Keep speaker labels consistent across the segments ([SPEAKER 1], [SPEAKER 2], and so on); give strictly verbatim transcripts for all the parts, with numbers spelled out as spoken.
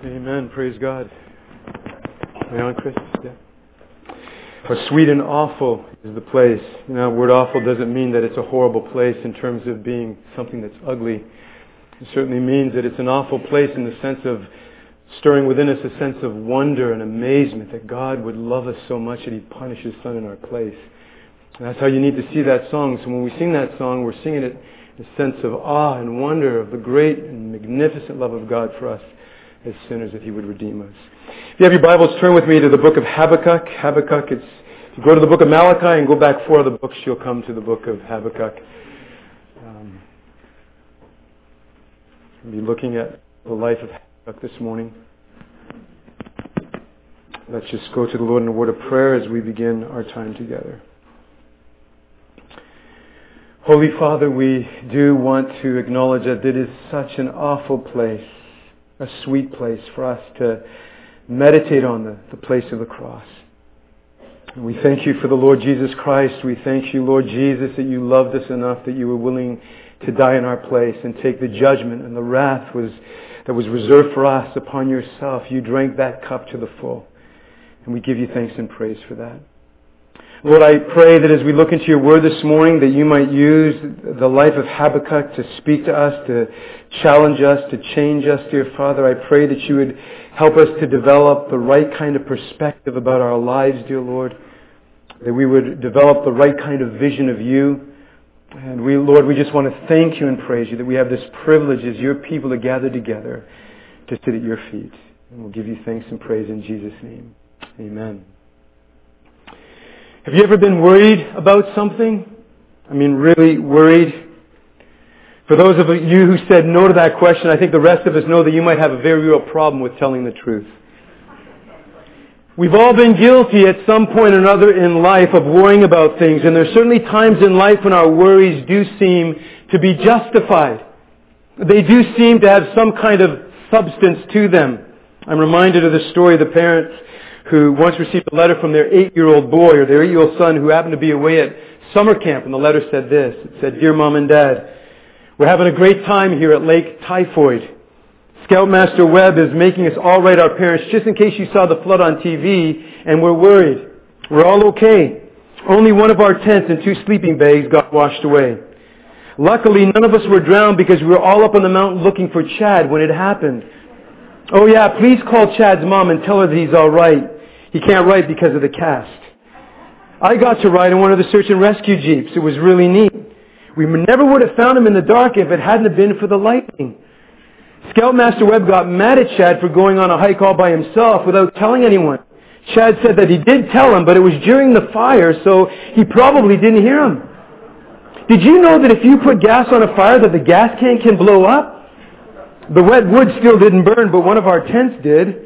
[SPEAKER 1] Amen. Praise God. Are you on, Chris? Yeah. How sweet and awful is the place. You know, the word awful doesn't mean that it's a horrible place in terms of being something that's ugly. It certainly means that it's an awful place in the sense of stirring within us a sense of wonder and amazement that God would love us so much that He'd punish His Son in our place. And that's how you need to see that song. So when we sing that song, we're singing it in a sense of awe and wonder of the great and magnificent love of God for us as sinners, that He would redeem us. If you have your Bibles, turn with me to the book of Habakkuk. Habakkuk, it's, if you go to the book of Malachi and go back four other books, you'll come to the book of Habakkuk. Um, we'll be looking at the life of Habakkuk this morning. Let's just go to the Lord in a word of prayer as we begin our time together. Holy Father, we do want to acknowledge that it is such an awful place, a sweet place for us to meditate on the, the place of the cross. And we thank You for the Lord Jesus Christ. We thank You, Lord Jesus, that You loved us enough that You were willing to die in our place and take the judgment and the wrath was that was reserved for us upon Yourself. You drank that cup to the full. And we give You thanks and praise for that. Lord, I pray that as we look into Your Word this morning, that You might use the life of Habakkuk to speak to us, to challenge us, to change us, dear Father. I pray that You would help us to develop the right kind of perspective about our lives, dear Lord. That we would develop the right kind of vision of You. And we, Lord, we just want to thank You and praise You that we have this privilege as Your people to gather together to sit at Your feet. And we'll give You thanks and praise in Jesus' name. Amen. Have you ever been worried about something? I mean, really worried? For those of you who said no to that question, I think the rest of us know that you might have a very real problem with telling the truth. We've all been guilty at some point or another in life of worrying about things, and there's certainly times in life when our worries do seem to be justified. They do seem to have some kind of substance to them. I'm reminded of the story of the parents who once received a letter from their eight-year-old boy or their eight-year-old son who happened to be away at summer camp. And the letter said this. It said, "Dear Mom and Dad, we're having a great time here at Lake Typhoid. Scoutmaster Webb is making us all write our parents just in case you saw the flood on T V, and we're worried. We're all okay. Only one of our tents and two sleeping bags got washed away. Luckily, none of us were drowned because we were all up on the mountain looking for Chad when it happened. Oh yeah, please call Chad's mom and tell her that he's all right. He can't write because of the cast. I got to ride in one of the search and rescue jeeps. It was really neat. We never would have found him in the dark if it hadn't have been for the lightning. Scoutmaster Webb got mad at Chad for going on a hike all by himself without telling anyone. Chad said that he did tell him, but it was during the fire, so he probably didn't hear him. Did you know that if you put gas on a fire that the gas can can blow up? The wet wood still didn't burn, but one of our tents did.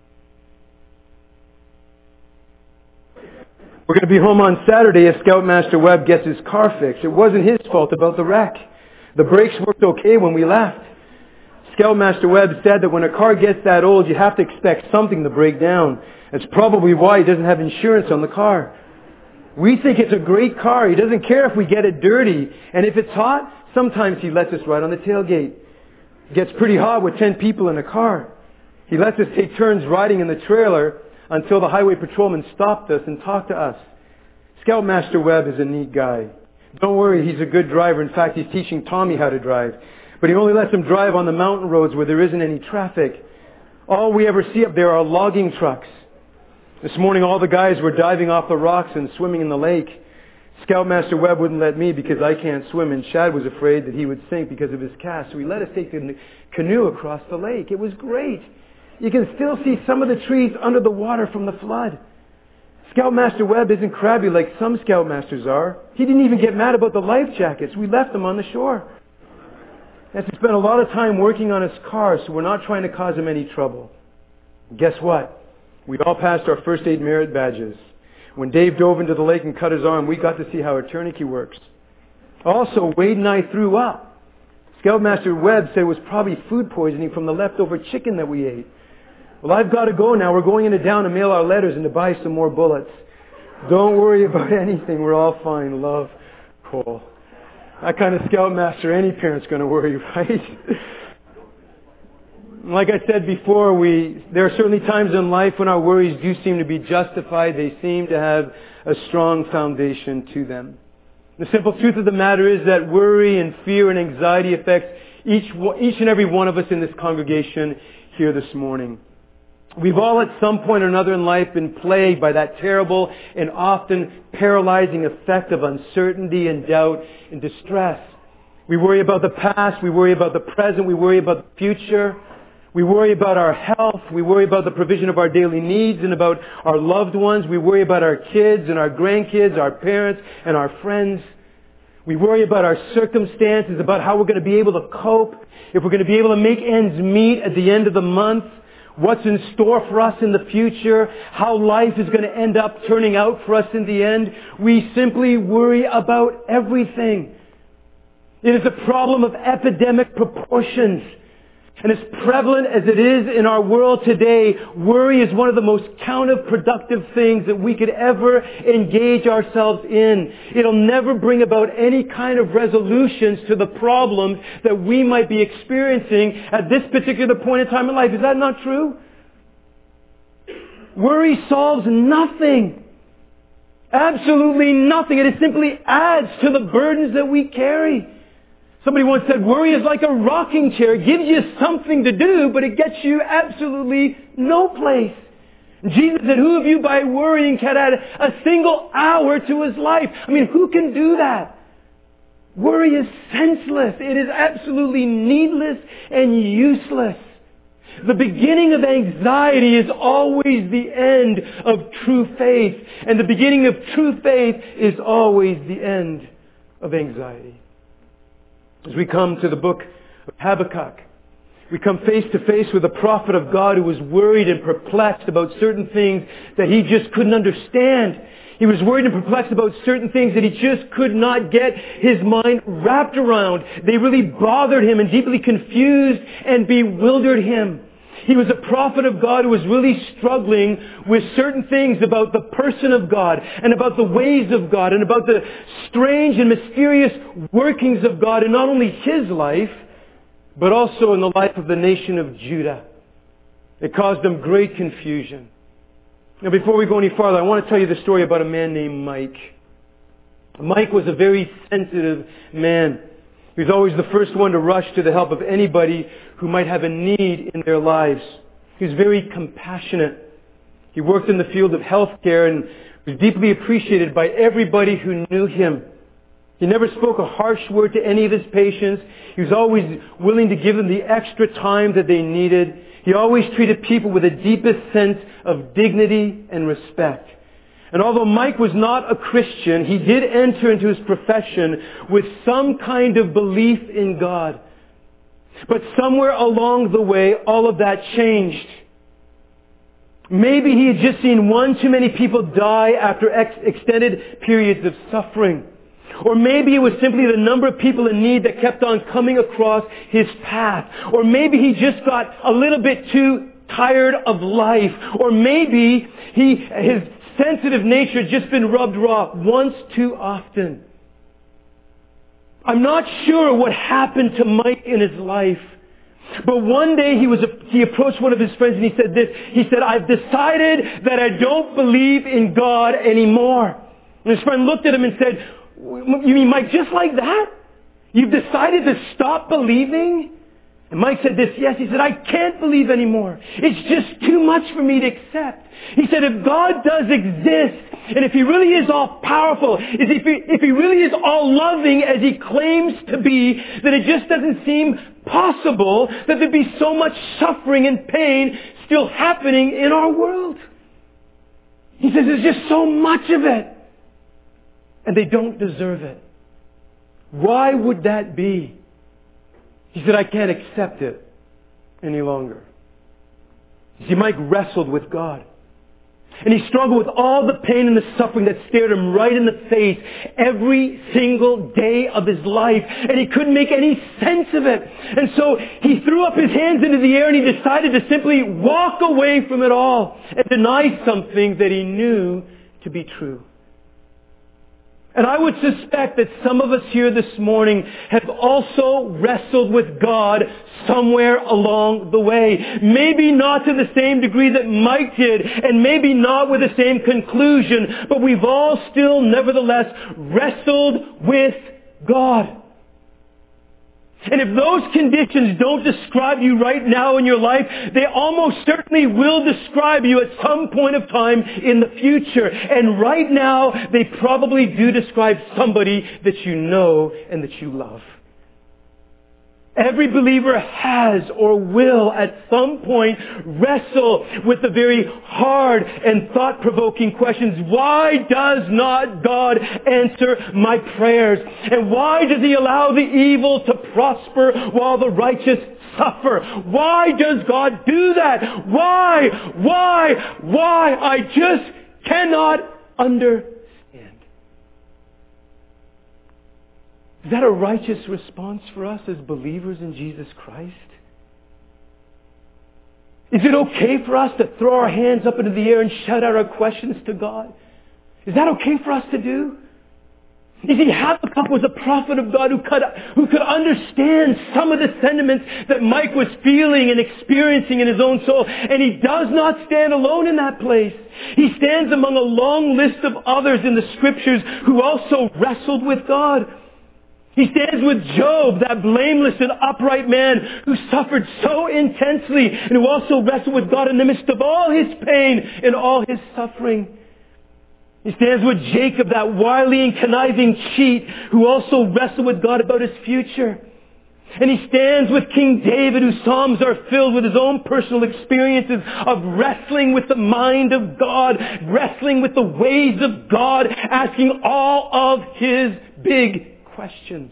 [SPEAKER 1] We're going to be home on Saturday if Scoutmaster Webb gets his car fixed. It wasn't his fault about the wreck. The brakes worked okay when we left. Scoutmaster Webb said that when a car gets that old, you have to expect something to break down. That's probably why he doesn't have insurance on the car. We think it's a great car. He doesn't care if we get it dirty. And if it's hot, sometimes he lets us ride on the tailgate. It gets pretty hot with ten people in a car. He lets us take turns riding in the trailer until the highway patrolman stopped us and talked to us. Scoutmaster Webb is a neat guy. Don't worry, he's a good driver. In fact, he's teaching Tommy how to drive. But he only lets him drive on the mountain roads where there isn't any traffic. All we ever see up there are logging trucks. This morning, all the guys were diving off the rocks and swimming in the lake. Scoutmaster Webb wouldn't let me because I can't swim, and Chad was afraid that he would sink because of his cast. So he let us take the canoe across the lake. It was great. You can still see some of the trees under the water from the flood. Scoutmaster Webb isn't crabby like some Scoutmasters are. He didn't even get mad about the life jackets. We left them on the shore. And he spent a lot of time working on his car, so we're not trying to cause him any trouble. Guess what? We all passed our first aid merit badges. When Dave dove into the lake and cut his arm, we got to see how a tourniquet works. Also, Wade and I threw up. Scoutmaster Webb said it was probably food poisoning from the leftover chicken that we ate. Well, I've got to go now. We're going into town to mail our letters and to buy some more bullets. Don't worry about anything. We're all fine. Love, Cole. That kind of Scoutmaster, any parent's going to worry, right? Like I said before, we there are certainly times in life when our worries do seem to be justified. They seem to have a strong foundation to them. The simple truth of the matter is that worry and fear and anxiety affects each, each and every one of us in this congregation here this morning. We've all at some point or another in life been plagued by that terrible and often paralyzing effect of uncertainty and doubt and distress. We worry about the past, we worry about the present, we worry about the future. We worry about our health. We worry about the provision of our daily needs and about our loved ones. We worry about our kids and our grandkids, our parents and our friends. We worry about our circumstances, about how we're going to be able to cope, if we're going to be able to make ends meet at the end of the month, what's in store for us in the future, how life is going to end up turning out for us in the end. We simply worry about everything. It is a problem of epidemic proportions. And as prevalent as it is in our world today, worry is one of the most counterproductive things that we could ever engage ourselves in. It'll never bring about any kind of resolutions to the problems that we might be experiencing at this particular point in time in life. Is that not true? Worry solves nothing. Absolutely nothing. It simply adds to the burdens that we carry. Somebody once said, worry is like a rocking chair. It gives you something to do, but it gets you absolutely no place. Jesus said, who of you by worrying can add a single hour to his life? I mean, who can do that? Worry is senseless. It is absolutely needless and useless. The beginning of anxiety is always the end of true faith. And the beginning of true faith is always the end of anxiety. As we come to the book of Habakkuk, we come face to face with a prophet of God who was worried and perplexed about certain things that he just couldn't understand. He was worried and perplexed about certain things that he just could not get his mind wrapped around. They really bothered him and deeply confused and bewildered him. He was a prophet of God who was really struggling with certain things about the person of God and about the ways of God and about the strange and mysterious workings of God in not only his life, but also in the life of the nation of Judah. It caused him great confusion. Now, before we go any farther, I want to tell you the story about a man named Mike. Mike was a very sensitive man. He was always the first one to rush to the help of anybody who might have a need in their lives. He was very compassionate. He worked in the field of healthcare and was deeply appreciated by everybody who knew him. He never spoke a harsh word to any of his patients. He was always willing to give them the extra time that they needed. He always treated people with the deepest sense of dignity and respect. And although Mike was not a Christian, he did enter into his profession with some kind of belief in God. But somewhere along the way, all of that changed. Maybe he had just seen one too many people die after ex- extended periods of suffering. Or maybe it was simply the number of people in need that kept on coming across his path. Or maybe he just got a little bit too tired of life. Or maybe he, his sensitive nature had just been rubbed raw once too often. I'm not sure what happened to Mike in his life. But one day he was he approached one of his friends and he said this. He said, I've decided that I don't believe in God anymore. And his friend looked at him and said, you mean, Mike, just like that? You've decided to stop believing? And Mike said this, yes. He said, I can't believe anymore. It's just too much for me to accept. He said, if God does exist, and if He really is all powerful, if He, if He really is all loving as He claims to be, then it just doesn't seem possible that there'd be so much suffering and pain still happening in our world. He says, there's just so much of it. And they don't deserve it. Why would that be? He said, I can't accept it any longer. You see, Mike wrestled with God. And he struggled with all the pain and the suffering that stared him right in the face every single day of his life. And he couldn't make any sense of it. And so he threw up his hands into the air and he decided to simply walk away from it all and deny something that he knew to be true. And I would suspect that some of us here this morning have also wrestled with God somewhere along the way. Maybe not to the same degree that Mike did, and maybe not with the same conclusion, but we've all still nevertheless wrestled with God. And if those conditions don't describe you right now in your life, they almost certainly will describe you at some point of time in the future. And right now, they probably do describe somebody that you know and that you love. Every believer has or will at some point wrestle with the very hard and thought-provoking questions. Why does not God answer my prayers? And why does He allow the evil to prosper while the righteous suffer? Why does God do that? Why? Why? Why? I just cannot understand. Is that a righteous response for us as believers in Jesus Christ? Is it okay for us to throw our hands up into the air and shout out our questions to God? Is that okay for us to do? You see, Habakkuk was a prophet of God who could, who could understand some of the sentiments that Mike was feeling and experiencing in his own soul. And he does not stand alone in that place. He stands among a long list of others in the Scriptures who also wrestled with God. He stands with Job, that blameless and upright man who suffered so intensely and who also wrestled with God in the midst of all his pain and all his suffering. He stands with Jacob, that wily and conniving cheat who also wrestled with God about his future. And he stands with King David, whose Psalms are filled with his own personal experiences of wrestling with the mind of God, wrestling with the ways of God, asking all of his big questions.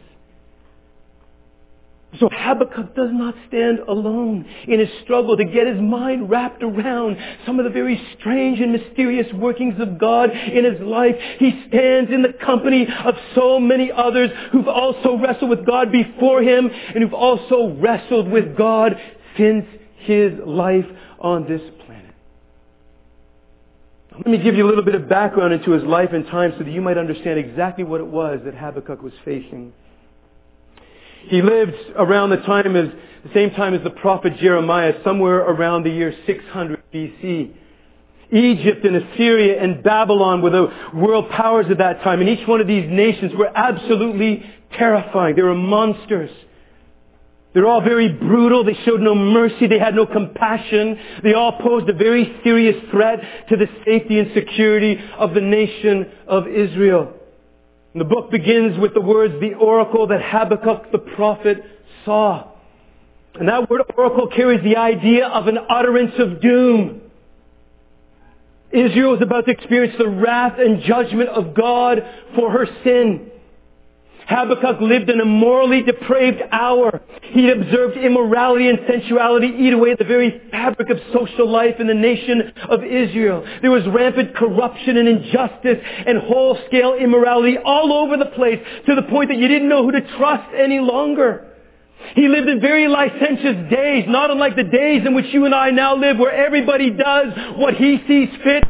[SPEAKER 1] So Habakkuk does not stand alone in his struggle to get his mind wrapped around some of the very strange and mysterious workings of God in his life. He stands in the company of so many others who've also wrestled with God before him and who've also wrestled with God since his life on this planet. Let me give you a little bit of background into his life and time so that you might understand exactly what it was that Habakkuk was facing. He lived around the time as the same time as the prophet Jeremiah, somewhere around the year six hundred B C. Egypt and Assyria and Babylon were the world powers at that time, and each one of these nations were absolutely terrifying. They were monsters. They're all very brutal. They showed no mercy. They had no compassion. They all posed a very serious threat to the safety and security of the nation of Israel. And the book begins with the words, the oracle that Habakkuk the prophet saw. And that word oracle carries the idea of an utterance of doom. Israel was about to experience the wrath and judgment of God for her sin. Habakkuk lived in a morally depraved hour. He observed immorality and sensuality eat away at the very fabric of social life in the nation of Israel. There was rampant corruption and injustice and whole-scale immorality all over the place, to the point that you didn't know who to trust any longer. He lived in very licentious days, not unlike the days in which you and I now live, where everybody does what he sees fit.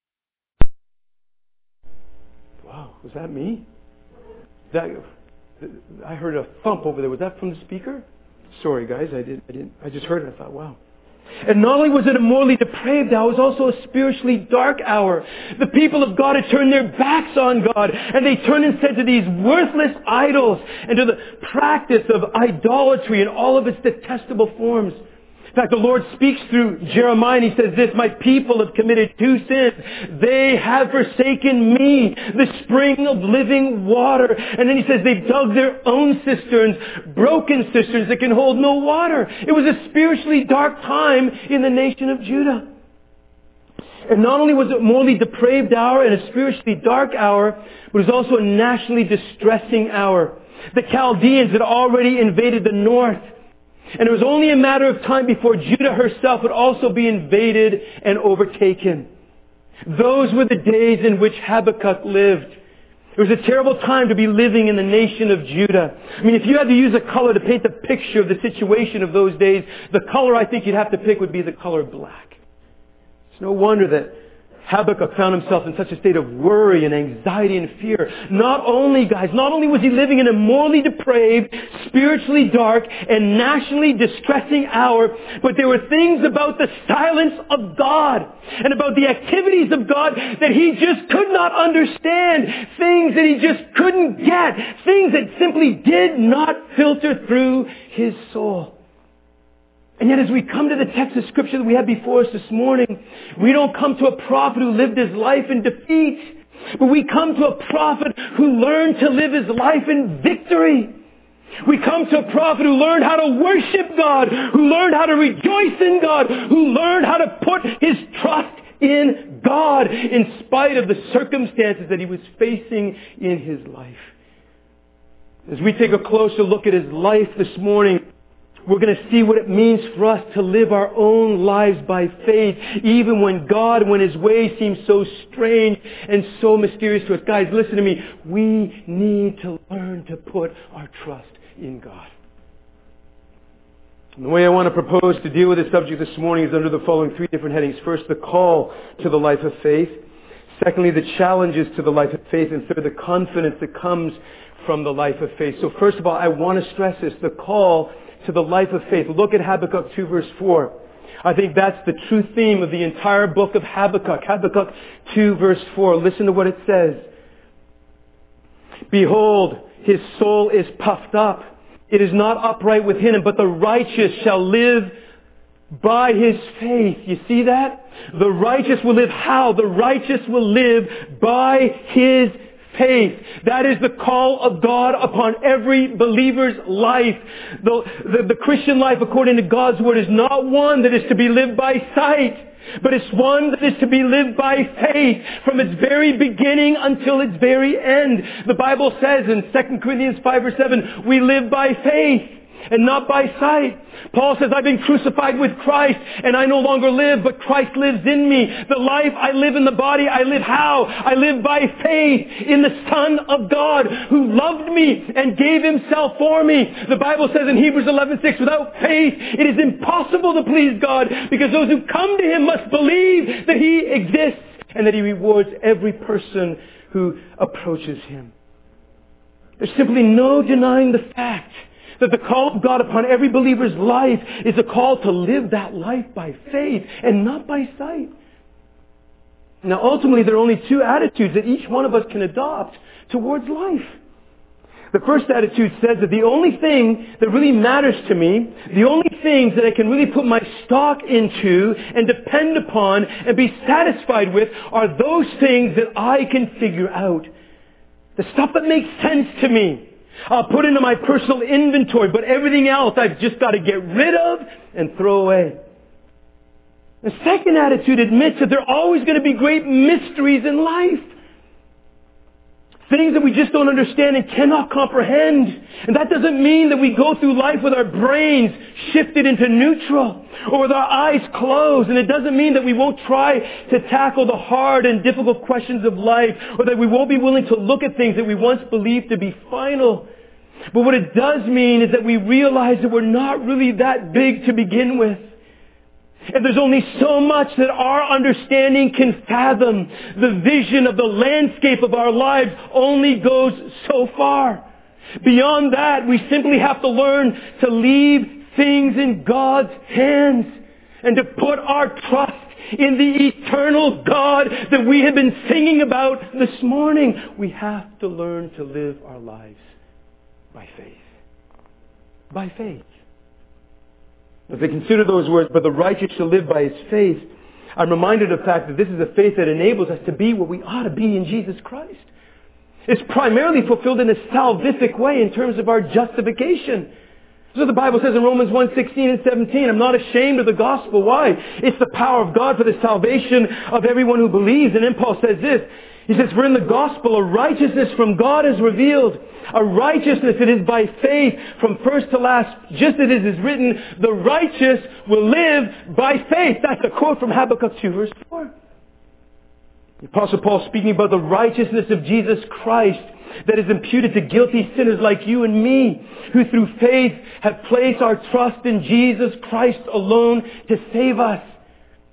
[SPEAKER 1] Wow, was that me? That, I heard a thump over there. Was that from the speaker? Sorry, guys. I didn't. I didn't. I just heard it. I thought, wow. And not only was it a morally depraved hour, it was also a spiritually dark hour. The people of God had turned their backs on God, and they turned instead to these worthless idols and to the practice of idolatry in all of its detestable forms. In fact, the Lord speaks through Jeremiah and he says this, my people have committed two sins. They have forsaken me, the spring of living water. And then he says they've dug their own cisterns, broken cisterns that can hold no water. It was a spiritually dark time in the nation of Judah. And not only was it a morally depraved hour and a spiritually dark hour, but it was also a nationally distressing hour. The Chaldeans had already invaded the north. And it was only a matter of time before Judah herself would also be invaded and overtaken. Those were the days in which Habakkuk lived. It was a terrible time to be living in the nation of Judah. I mean, if you had to use a color to paint the picture of the situation of those days, the color I think you'd have to pick would be the color black. It's no wonder that Habakkuk found himself in such a state of worry and anxiety and fear. Not only, guys, not only was he living in a morally depraved, spiritually dark, and nationally distressing hour, but there were things about the silence of God and about the activities of God that he just could not understand. Things that he just couldn't get. Things that simply did not filter through his soul. And yet as we come to the text of Scripture that we have before us this morning, we don't come to a prophet who lived his life in defeat, but we come to a prophet who learned to live his life in victory. We come to a prophet who learned how to worship God, who learned how to rejoice in God, who learned how to put his trust in God in spite of the circumstances that he was facing in his life. As we take a closer look at his life this morning, we're going to see what it means for us to live our own lives by faith, even when God, when his ways seem so strange and so mysterious to us. Guys, listen to me. We need to learn to put our trust in God. And the way I want to propose to deal with this subject this morning is under the following three different headings. First, the call to the life of faith. Secondly, the challenges to the life of faith. And third, the confidence that comes from the life of faith. So first of all, I want to stress this, the call to the life of faith. Look at Habakkuk two verse four. I think that's the true theme of the entire book of Habakkuk. Habakkuk two verse four. Listen to what it says. Behold, his soul is puffed up. It is not upright within him, but the righteous shall live by his faith. You see that? The righteous will live how? The righteous will live by his faith. That is the call of God upon every believer's life. The, the, the Christian life, according to God's Word, is not one that is to be lived by sight, but it's one that is to be lived by faith from its very beginning until its very end. The Bible says in Second Corinthians five verse seven, we live by faith and not by sight. Paul says, I've been crucified with Christ, and I no longer live, but Christ lives in me. The life I live in the body, I live how? I live by faith in the Son of God who loved me and gave himself for me. The Bible says in Hebrews eleven six, without faith it is impossible to please God, because those who come to him must believe that he exists and that he rewards every person who approaches him. There's simply no denying the fact that the call of God upon every believer's life is a call to live that life by faith and not by sight. Now ultimately there are only two attitudes that each one of us can adopt towards life. The first attitude says that the only thing that really matters to me, the only things that I can really put my stock into and depend upon and be satisfied with are those things that I can figure out. The stuff that makes sense to me. I'll put into my personal inventory, but everything else I've just got to get rid of and throw away. The second attitude admits that there are always going to be great mysteries in life. Things that we just don't understand and cannot comprehend. And that doesn't mean that we go through life with our brains shifted into neutral or with our eyes closed. And it doesn't mean that we won't try to tackle the hard and difficult questions of life, or that we won't be willing to look at things that we once believed to be final. But what it does mean is that we realize that we're not really that big to begin with. And there's only so much that our understanding can fathom. The vision of the landscape of our lives only goes so far. Beyond that, we simply have to learn to leave things in God's hands and to put our trust in the eternal God that we have been singing about this morning. We have to learn to live our lives by faith. By faith. As I consider those words, but the righteous shall live by his faith, I'm reminded of the fact that this is a faith that enables us to be what we ought to be in Jesus Christ. It's primarily fulfilled in a salvific way in terms of our justification. So the Bible says in Romans one sixteen and seventeen, I'm not ashamed of the gospel. Why? It's the power of God for the salvation of everyone who believes. And then Paul says this. He says, for in the gospel a righteousness from God is revealed. A righteousness that is by faith from first to last. Just as it is written, the righteous will live by faith. That's a quote from Habakkuk two verse four. The Apostle Paul speaking about the righteousness of Jesus Christ that is imputed to guilty sinners like you and me, who through faith have placed our trust in Jesus Christ alone to save us.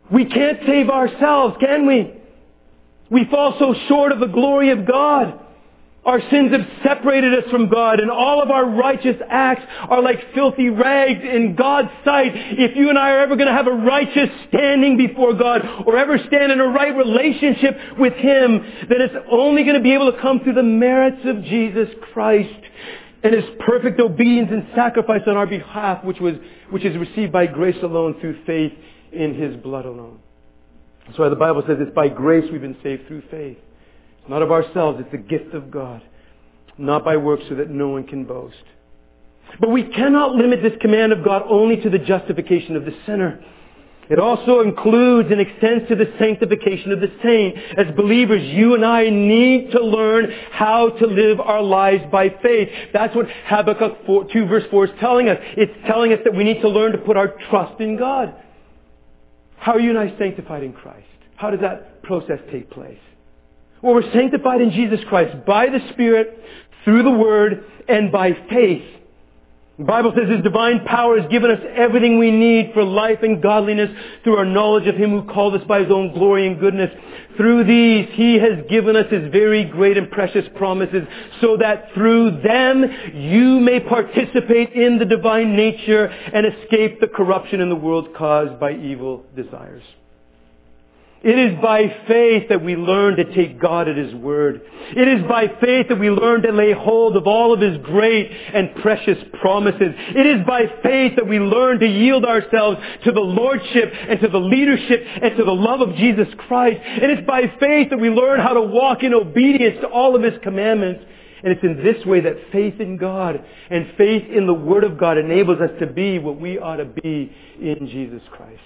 [SPEAKER 1] We can't save ourselves, can we? We fall so short of the glory of God. Our sins have separated us from God, and all of our righteous acts are like filthy rags in God's sight. If you and I are ever going to have a righteous standing before God, or ever stand in a right relationship with Him, then it's only going to be able to come through the merits of Jesus Christ and His perfect obedience and sacrifice on our behalf, which was, which is received by grace alone through faith in His blood alone. That's why the Bible says it's by grace we've been saved through faith. Not of ourselves, it's a gift of God. Not by works so that no one can boast. But we cannot limit this command of God only to the justification of the sinner. It also includes and extends to the sanctification of the saint. As believers, you and I need to learn how to live our lives by faith. That's what Habakkuk two verse four is telling us. It's telling us that we need to learn to put our trust in God. How are you and I sanctified in Christ? How does that process take place? Well, we're sanctified in Jesus Christ by the Spirit, through the Word, and by faith. The Bible says His divine power has given us everything we need for life and godliness through our knowledge of Him who called us by His own glory and goodness. Through these, He has given us His very great and precious promises, so that through them you may participate in the divine nature and escape the corruption in the world caused by evil desires. It is by faith that we learn to take God at His word. It is by faith that we learn to lay hold of all of His great and precious promises. It is by faith that we learn to yield ourselves to the lordship and to the leadership and to the love of Jesus Christ. And it's by faith that we learn how to walk in obedience to all of His commandments. And it's in this way that faith in God and faith in the Word of God enables us to be what we ought to be in Jesus Christ.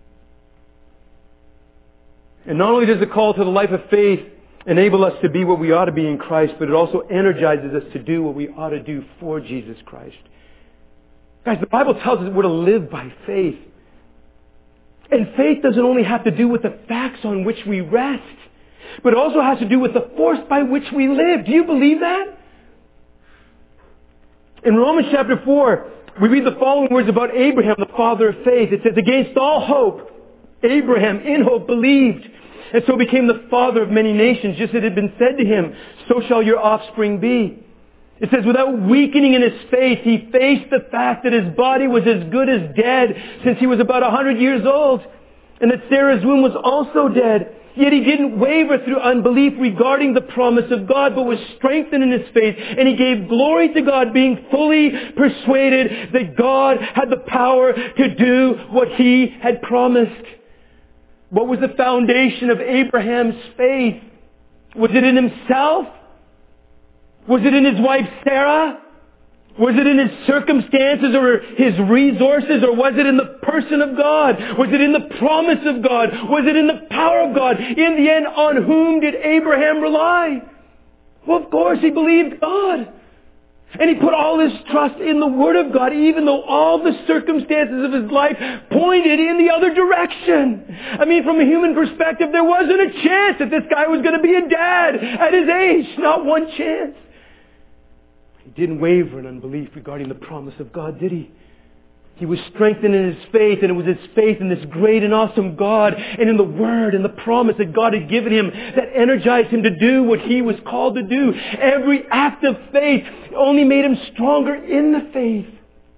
[SPEAKER 1] And not only does the call to the life of faith enable us to be what we ought to be in Christ, but it also energizes us to do what we ought to do for Jesus Christ. Guys, the Bible tells us we're to live by faith. And faith doesn't only have to do with the facts on which we rest, but it also has to do with the force by which we live. Do you believe that? In Romans chapter four, we read the following words about Abraham, the father of faith. It says, against all hope, Abraham in hope believed, and so became the father of many nations, just as it had been said to him, so shall your offspring be. It says, without weakening in his faith, he faced the fact that his body was as good as dead since he was about a hundred years old, and that Sarah's womb was also dead. Yet he didn't waver through unbelief regarding the promise of God, but was strengthened in his faith, and he gave glory to God, being fully persuaded that God had the power to do what He had promised. What was the foundation of Abraham's faith? Was it in himself? Was it in his wife Sarah? Was it in his circumstances or his resources, or was it in the person of God? Was it in the promise of God? Was it in the power of God? In the end, on whom did Abraham rely? Well, of course, he believed God. And he put all his trust in the Word of God, even though all the circumstances of his life pointed in the other direction. I mean, from a human perspective, there wasn't a chance that this guy was going to be a dad at his age. Not one chance. He didn't waver in unbelief regarding the promise of God, did he? He was strengthened in his faith, and it was his faith in this great and awesome God and in the Word and the promise that God had given him that energized him to do what he was called to do. Every act of faith only made him stronger in the faith.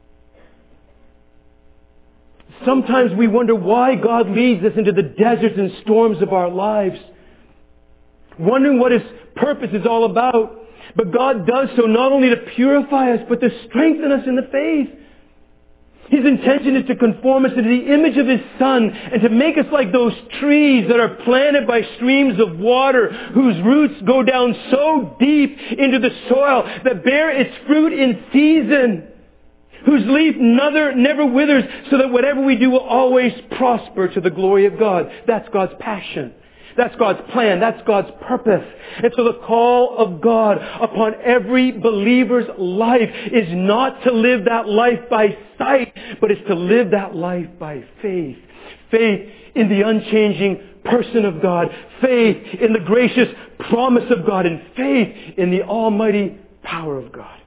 [SPEAKER 1] Sometimes we wonder why God leads us into the deserts and storms of our lives, wondering what His purpose is all about. But God does so not only to purify us, but to strengthen us in the faith. His intention is to conform us to the image of His Son and to make us like those trees that are planted by streams of water, whose roots go down so deep into the soil that bear its fruit in season, whose leaf never, never withers, so that whatever we do will always prosper to the glory of God. That's God's passion. That's God's plan. That's God's purpose. And so the call of God upon every believer's life is not to live that life by sight, but it's to live that life by faith. Faith in the unchanging person of God. Faith in the gracious promise of God. And faith in the almighty power of God.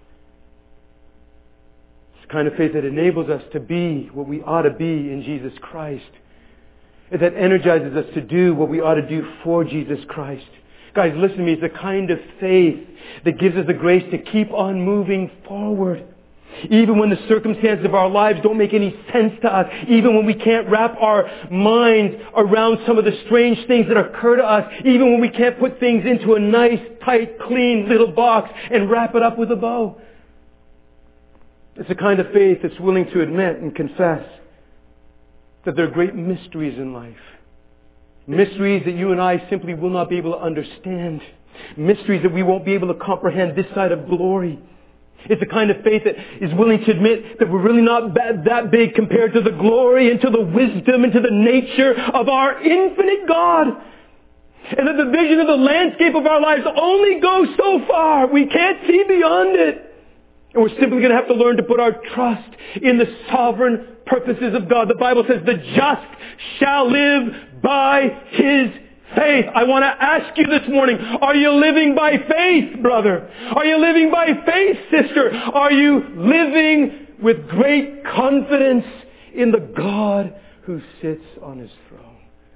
[SPEAKER 1] It's the kind of faith that enables us to be what we ought to be in Jesus Christ. that energizes us to do what we ought to do for Jesus Christ. Guys, listen to me. It's the kind of faith that gives us the grace to keep on moving forward. Even when the circumstances of our lives don't make any sense to us. Even when we can't wrap our minds around some of the strange things that occur to us. Even when we can't put things into a nice, tight, clean little box and wrap it up with a bow. It's a kind of faith that's willing to admit and confess that there are great mysteries in life. Mysteries that you and I simply will not be able to understand. Mysteries that we won't be able to comprehend this side of glory. It's a kind of faith that is willing to admit that we're really not that big compared to the glory and to the wisdom and to the nature of our infinite God. And that the vision of the landscape of our lives only goes so far. We can't see beyond it. And we're simply going to have to learn to put our trust in the sovereign purposes of God. The Bible says the just shall live by his faith. I want to ask you this morning, are you living by faith, brother? Are you living by faith, sister? Are you living with great confidence in the God who sits on his throne?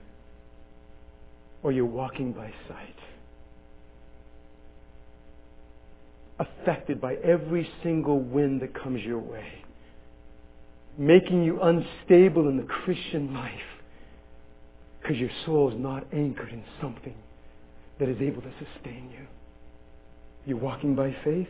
[SPEAKER 1] Or you're walking by sight? Affected by every single wind that comes your way, making you unstable in the Christian life because your soul is not anchored in something that is able to sustain you. You're walking by faith?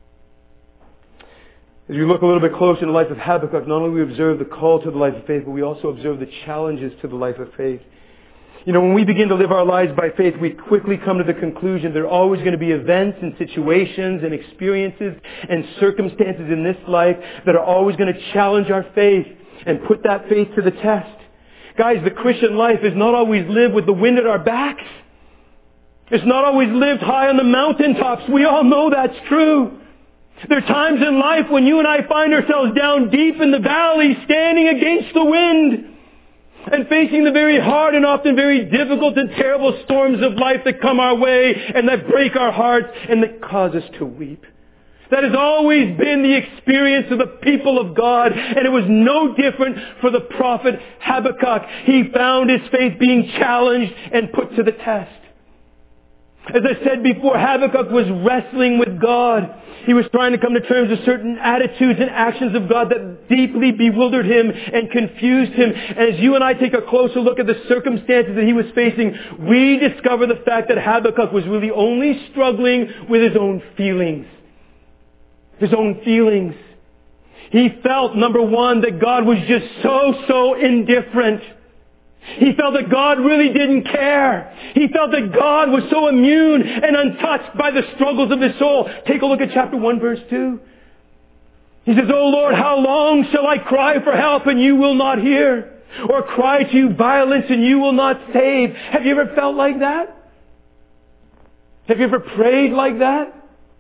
[SPEAKER 1] As we look a little bit closer in the life of Habakkuk, not only we observe the call to the life of faith, but we also observe the challenges to the life of faith. You know, when we begin to live our lives by faith, we quickly come to the conclusion there are always going to be events and situations and experiences and circumstances in this life that are always going to challenge our faith and put that faith to the test. Guys, the Christian life is not always lived with the wind at our backs. It's not always lived high on the mountaintops. We all know that's true. There are times in life when you and I find ourselves down deep in the valley, standing against the wind and facing the very hard and often very difficult and terrible storms of life that come our way and that break our hearts and that cause us to weep. That has always been the experience of the people of God, and it was no different for the prophet Habakkuk. He found his faith being challenged and put to the test. As I said before, Habakkuk was wrestling with God. He was trying to come to terms with certain attitudes and actions of God that deeply bewildered him and confused him. And as you and I take a closer look at the circumstances that he was facing, we discover the fact that Habakkuk was really only struggling with his own feelings. His own feelings. He felt, number one, that God was just so, so indifferent. He felt that God really didn't care. He felt that God was so immune and untouched by the struggles of his soul. Take a look at chapter one, verse two. He says, "O Lord, how long shall I cry for help and you will not hear? Or cry to you violence and you will not save?" Have you ever felt like that? Have you ever prayed like that?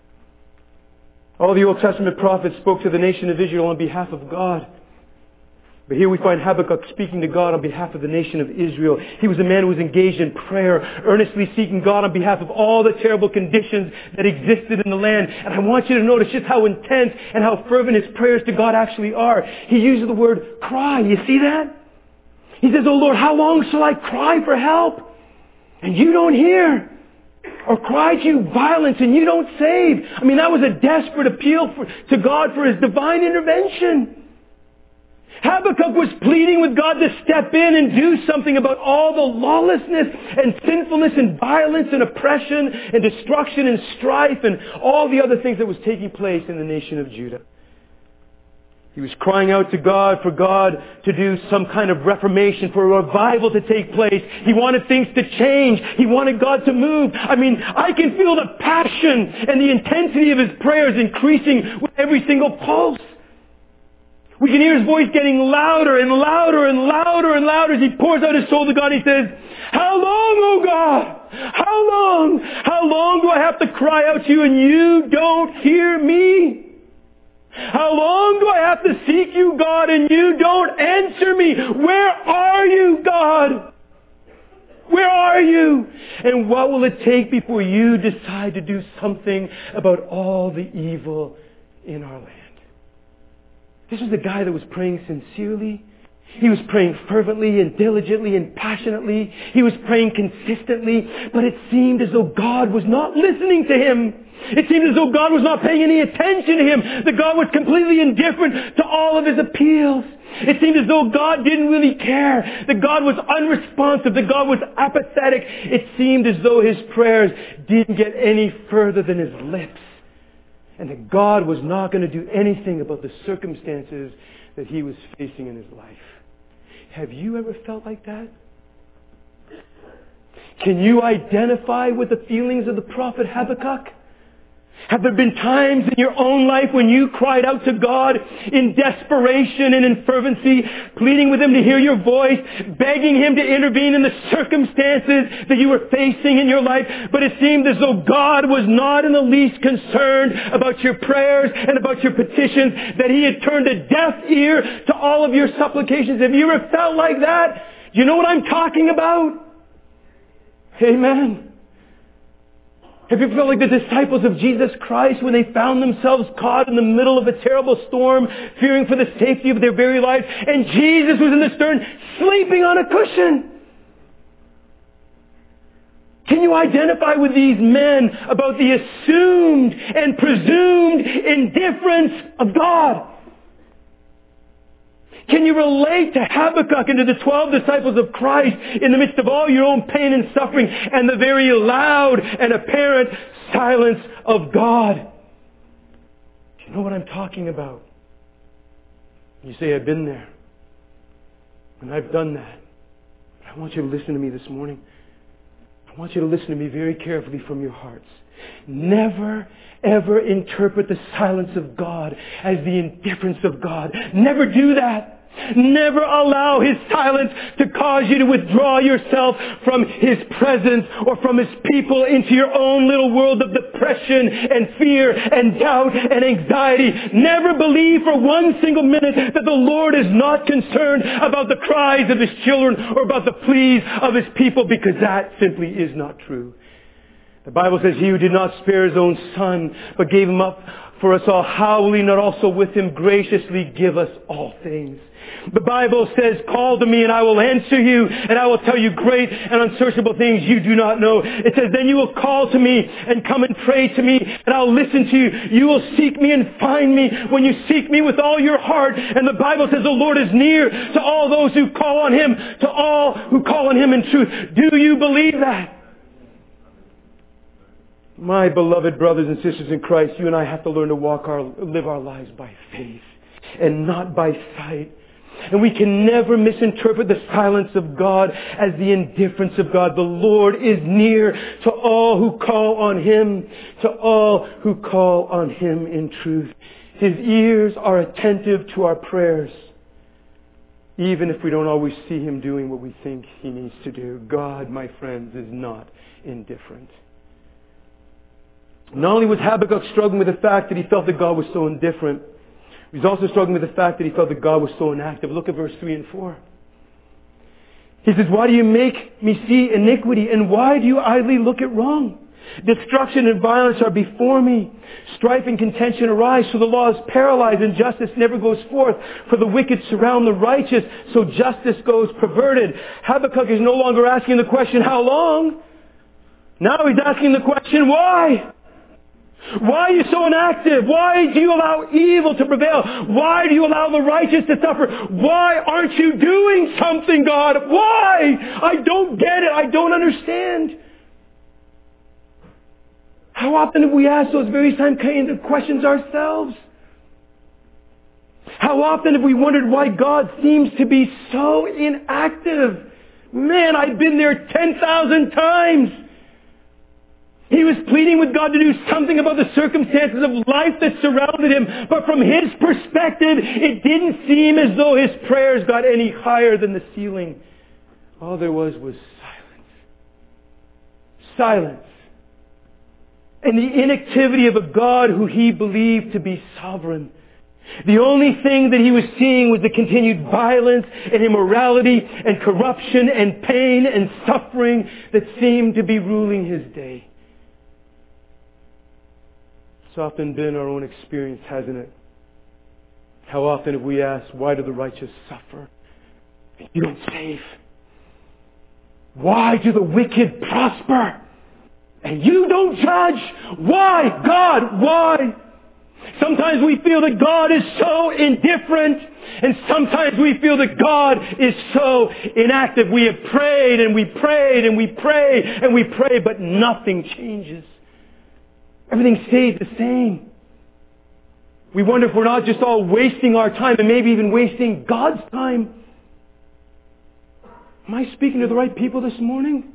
[SPEAKER 1] All the Old Testament prophets spoke to the nation of Israel on behalf of God. But here we find Habakkuk speaking to God on behalf of the nation of Israel. He was a man who was engaged in prayer, earnestly seeking God on behalf of all the terrible conditions that existed in the land. And I want you to notice just how intense and how fervent his prayers to God actually are. He uses the word cry. You see that? He says, "Oh Lord, how long shall I cry for help? And you don't hear. Or cry to you violence and you don't save." I mean, that was a desperate appeal for, to God for his divine intervention. Habakkuk was pleading with God to step in and do something about all the lawlessness and sinfulness and violence and oppression and destruction and strife and all the other things that was taking place in the nation of Judah. He was crying out to God for God to do some kind of reformation, for a revival to take place. He wanted things to change. He wanted God to move. I mean, I can feel the passion and the intensity of his prayers increasing with every single pulse. We can hear his voice getting louder and louder and louder and louder as he pours out his soul to God. He says, "How long, O God? How long? How long do I have to cry out to you and you don't hear me? How long do I have to seek you, God, and you don't answer me? Where are you, God? Where are you? And what will it take before you decide to do something about all the evil in our land?" This was the guy that was praying sincerely. He was praying fervently and diligently and passionately. He was praying consistently, but it seemed as though God was not listening to him. It seemed as though God was not paying any attention to him, that God was completely indifferent to all of his appeals. It seemed as though God didn't really care, that God was unresponsive, that God was apathetic. It seemed as though his prayers didn't get any further than his lips, and that God was not going to do anything about the circumstances that he was facing in his life. Have you ever felt like that? Can you identify with the feelings of the prophet Habakkuk? Have there been times in your own life when you cried out to God in desperation and in fervency, pleading with him to hear your voice, begging him to intervene in the circumstances that you were facing in your life, but it seemed as though God was not in the least concerned about your prayers and about your petitions, that he had turned a deaf ear to all of your supplications? Have you ever felt like that? Do you know what I'm talking about? Amen. Have you felt like the disciples of Jesus Christ when they found themselves caught in the middle of a terrible storm, fearing for the safety of their very lives, and Jesus was in the stern, sleeping on a cushion? Can you identify with these men about the assumed and presumed indifference of God? Can you relate to Habakkuk and to the twelve disciples of Christ in the midst of all your own pain and suffering and the very loud and apparent silence of God? Do you know what I'm talking about? You say, I've been there. And I've done that. But I want you to listen to me this morning. I want you to listen to me very carefully from your hearts. Never, ever interpret the silence of God as the indifference of God. Never do that. Never allow his silence to cause you to withdraw yourself from his presence or from his people into your own little world of depression and fear and doubt and anxiety. Never believe for one single minute that the Lord is not concerned about the cries of his children or about the pleas of his people, because that simply is not true. The Bible says, he who did not spare his own son, but gave him up for us all, how will he not also with him graciously give us all things? The Bible says, call to me and I will answer you, and I will tell you great and unsearchable things you do not know. It says, then you will call to me and come and pray to me, and I'll listen to you. You will seek me and find me when you seek me with all your heart. And the Bible says the Lord is near to all those who call on him, to all who call on him in truth. Do you believe that? My beloved brothers and sisters in Christ, you and I have to learn to walk our, live our lives by faith and not by sight. And we can never misinterpret the silence of God as the indifference of God. The Lord is near to all who call on him, to all who call on him in truth. His ears are attentive to our prayers, even if we don't always see him doing what we think he needs to do. God, my friends, is not indifferent. Not only was Habakkuk struggling with the fact that he felt that God was so indifferent, he was also struggling with the fact that he felt that God was so inactive. Look at verse three and four. He says, why do you make me see iniquity, and why do you idly look at wrong? Destruction and violence are before me. Strife and contention arise, so the law is paralyzed and justice never goes forth. For the wicked surround the righteous, so justice goes perverted. Habakkuk is no longer asking the question, how long? Now he's asking the question, why? Why are you so inactive? Why do you allow evil to prevail? Why do you allow the righteous to suffer? Why aren't you doing something, God? Why? I don't get it. I don't understand. How often have we asked those very same kind of questions ourselves? How often have we wondered why God seems to be so inactive? Man, I've been there ten thousand times. He was pleading with God to do something about the circumstances of life that surrounded him. But from his perspective, it didn't seem as though his prayers got any higher than the ceiling. All there was was silence. Silence. And the inactivity of a God who he believed to be sovereign. The only thing that he was seeing was the continued violence and immorality and corruption and pain and suffering that seemed to be ruling his day. It's often been our own experience, hasn't it? How often have we asked, why do the righteous suffer? You don't save. Why do the wicked prosper? And you don't judge? Why, God? Why? Sometimes we feel that God is so indifferent, and sometimes we feel that God is so inactive. We have prayed and we prayed and we pray and we pray, but nothing changes. Everything stays the same. We wonder if we're not just all wasting our time and maybe even wasting God's time. Am I speaking to the right people this morning?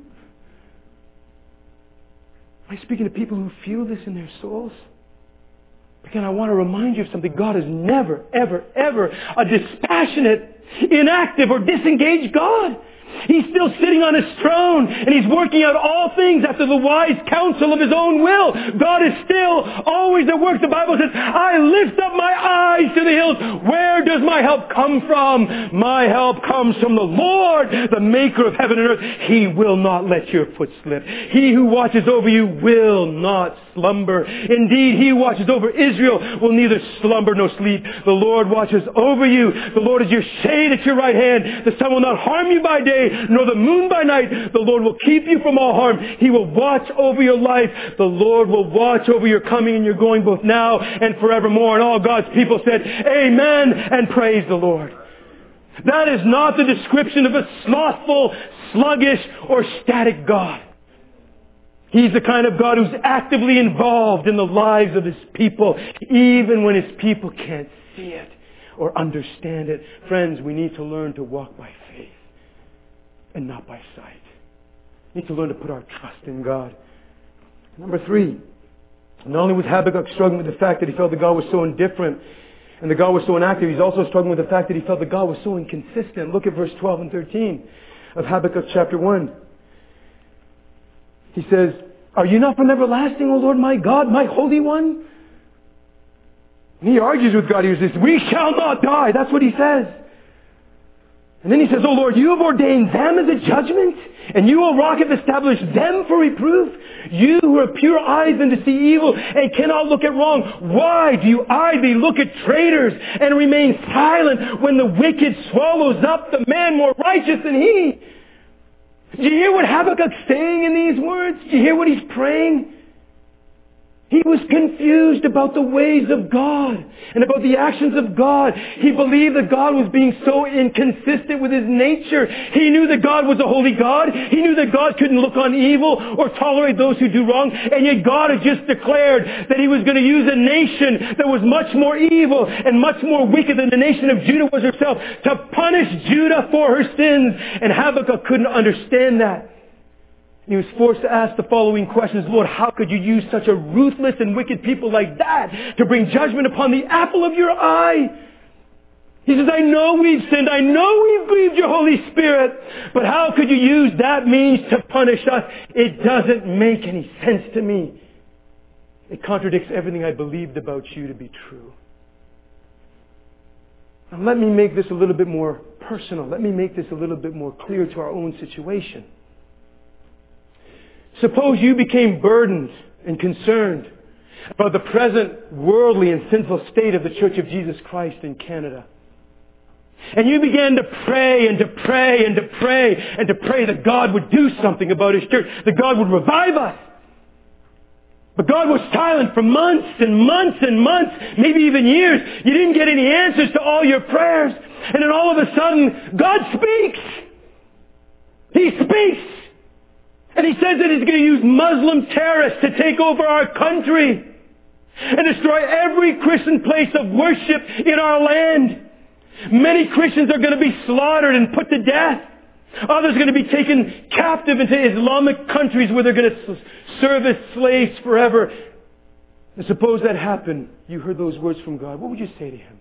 [SPEAKER 1] Am I speaking to people who feel this in their souls? Again, I want to remind you of something. God is never, ever, ever a dispassionate, inactive, or disengaged God. He's still sitting on his throne, and he's working out all things after the wise counsel of his own will. God is still always at work. The Bible says, I lift up my eyes to the hills. Where does my help come from? My help comes from the Lord, the maker of heaven and earth. He will not let your foot slip. He who watches over you will not slumber. Indeed, he who watches over Israel will neither slumber nor sleep. The Lord watches over you. The Lord is your shade at your right hand. The sun will not harm you by day, nor the moon by night. The Lord will keep you from all harm. He will watch over your life. The Lord will watch over your coming and your going, both now and forevermore. And all God's people said, Amen, and praise the Lord. That is not the description of a slothful, sluggish, or static God. He's the kind of God who's actively involved in the lives of his people, even when his people can't see it or understand it. Friends, we need to learn to walk by faith and not by sight. We need to learn to put our trust in God. Number three, not only was Habakkuk struggling with the fact that he felt that God was so indifferent and that God was so inactive, he's also struggling with the fact that he felt that God was so inconsistent. Look at verse twelve and thirteen of Habakkuk chapter one. He says, are you not from everlasting, O Lord my God, my Holy One? And he argues with God. He says, we shall not die. That's what he says. And then he says, O Lord, you have ordained them as a judgment, and you, O rock, have established them for reproof. You who have pure eyes and to see evil and cannot look at wrong. Why do you idly look at traitors and remain silent when the wicked swallows up the man more righteous than he? Do you hear what Habakkuk's saying in these words? Do you hear what he's praying? He was confused about the ways of God and about the actions of God. He believed that God was being so inconsistent with his nature. He knew that God was a holy God. He knew that God couldn't look on evil or tolerate those who do wrong. And yet God had just declared that he was going to use a nation that was much more evil and much more wicked than the nation of Judah was herself to punish Judah for her sins. And Habakkuk couldn't understand that. He was forced to ask the following questions. Lord, how could you use such a ruthless and wicked people like that to bring judgment upon the apple of your eye? He says, I know we've sinned. I know we've grieved your Holy Spirit. But how could you use that means to punish us? It doesn't make any sense to me. It contradicts everything I believed about you to be true. Now let me make this a little bit more personal. Let me make this a little bit more clear to our own situation. Suppose you became burdened and concerned about the present worldly and sinful state of the Church of Jesus Christ in Canada. And you began to pray and to pray and to pray and to pray that God would do something about His church, that God would revive us. But God was silent for months and months and months, maybe even years. You didn't get any answers to all your prayers. And then all of a sudden, God speaks. He speaks. And He says that He's going to use Muslim terrorists to take over our country and destroy every Christian place of worship in our land. Many Christians are going to be slaughtered and put to death. Others are going to be taken captive into Islamic countries where they're going to serve as slaves forever. And suppose that happened. You heard those words from God. What would you say to Him?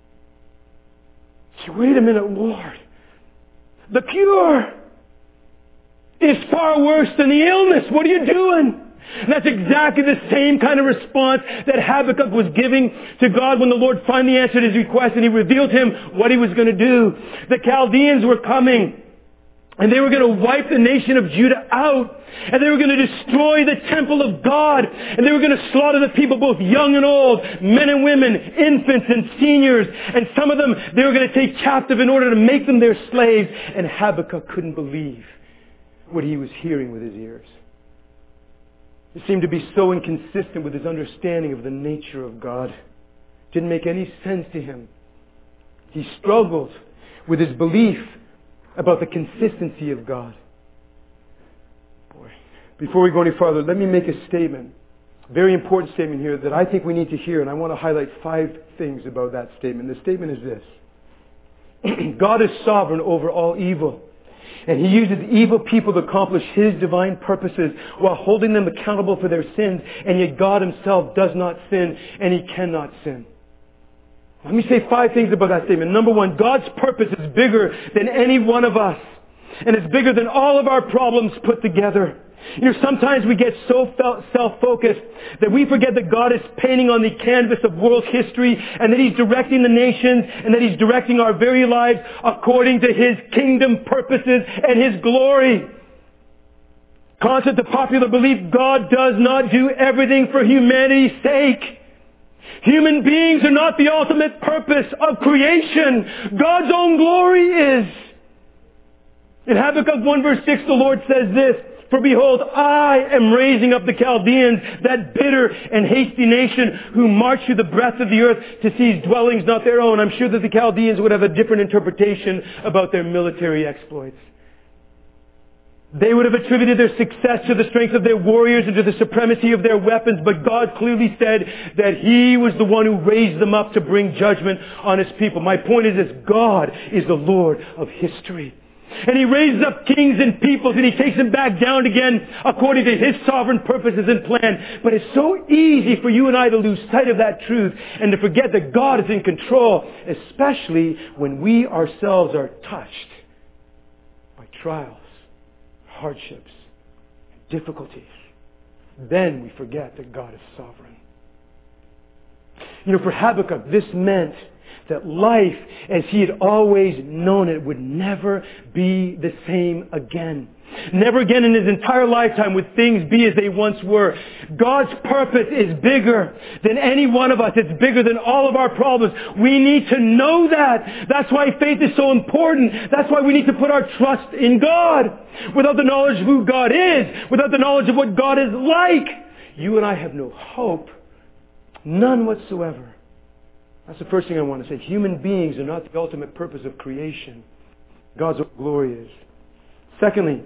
[SPEAKER 1] Say, wait a minute, Lord. The cure is far worse than the illness. What are you doing? And that's exactly the same kind of response that Habakkuk was giving to God when the Lord finally answered his request and He revealed to him what He was going to do. The Chaldeans were coming. And they were going to wipe the nation of Judah out. And they were going to destroy the temple of God. And they were going to slaughter the people, both young and old, men and women, infants and seniors. And some of them they were going to take captive in order to make them their slaves. And Habakkuk couldn't believe what he was hearing with his ears. It seemed to be so inconsistent with his understanding of the nature of God. It didn't make any sense to him. He struggled with his belief about the consistency of God. Boy, before we go any farther, let me make a statement. A very important statement here that I think we need to hear, and I want to highlight five things about that statement. The statement is this. God is sovereign over all evil. And He uses evil people to accomplish His divine purposes while holding them accountable for their sins. And yet God Himself does not sin, and He cannot sin. Let me say five things about that statement. Number one, God's purpose is bigger than any one of us. And it's bigger than all of our problems put together. You know, sometimes we get so self-focused that we forget that God is painting on the canvas of world history and that He's directing the nations and that He's directing our very lives according to His kingdom purposes and His glory. Contrary to popular belief, God does not do everything for humanity's sake. Human beings are not the ultimate purpose of creation. God's own glory is. In Habakkuk one verse six, the Lord says this, "For behold, I am raising up the Chaldeans, that bitter and hasty nation who march through the breadth of the earth to seize dwellings not their own." I'm sure that the Chaldeans would have a different interpretation about their military exploits. They would have attributed their success to the strength of their warriors and to the supremacy of their weapons, but God clearly said that He was the one who raised them up to bring judgment on His people. My point is this: God is the Lord of history. And He raises up kings and peoples and He takes them back down again according to His sovereign purposes and plan. But it's so easy for you and I to lose sight of that truth and to forget that God is in control, especially when we ourselves are touched by trials, hardships, difficulties. Then we forget that God is sovereign. You know, for Habakkuk, this meant that life as he had always known it would never be the same again. Never again in his entire lifetime would things be as they once were. God's purpose is bigger than any one of us. It's bigger than all of our problems. We need to know that. That's why faith is so important. That's why we need to put our trust in God. Without the knowledge of who God is, without the knowledge of what God is like, you and I have no hope. None whatsoever. That's the first thing I want to say. Human beings are not the ultimate purpose of creation. God's glory is. Secondly,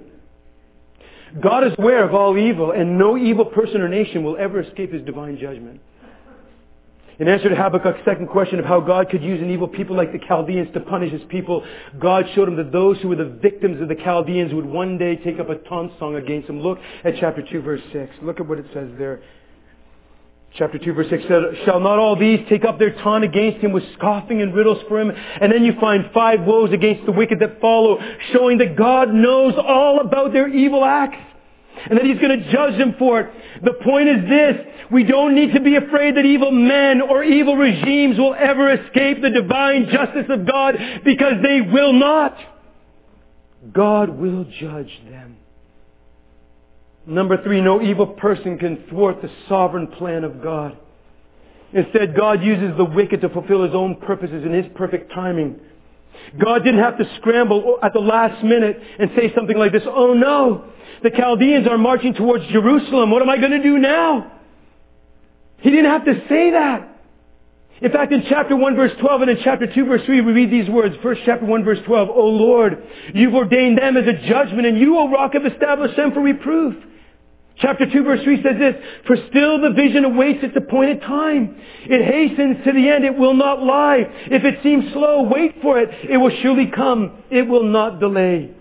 [SPEAKER 1] God is aware of all evil, and no evil person or nation will ever escape His divine judgment. In answer to Habakkuk's second question of how God could use an evil people like the Chaldeans to punish His people, God showed him that those who were the victims of the Chaldeans would one day take up a taunt song against him. Look at chapter two, verse six. Look at what it says there. Chapter two, verse six says, "Shall not all these take up their taunt against him with scoffing and riddles for him?" And then you find five woes against the wicked that follow, showing that God knows all about their evil acts and that He's going to judge them for it. The point is this: we don't need to be afraid that evil men or evil regimes will ever escape the divine justice of God, because they will not. God will judge them. Number three, no evil person can thwart the sovereign plan of God. Instead, God uses the wicked to fulfill His own purposes in His perfect timing. God didn't have to scramble at the last minute and say something like this: "Oh no, the Chaldeans are marching towards Jerusalem. What am I going to do now?" He didn't have to say that. In fact, in chapter one verse twelve and in chapter two verse three, we read these words. First, chapter one verse twelve, "O Lord, You've ordained them as a judgment, and You, O Rock, have established them for reproof." Chapter two verse three says this: "For still the vision awaits its appointed time. It hastens to the end. It will not lie. If it seems slow, wait for it. It will surely come. It will not delay."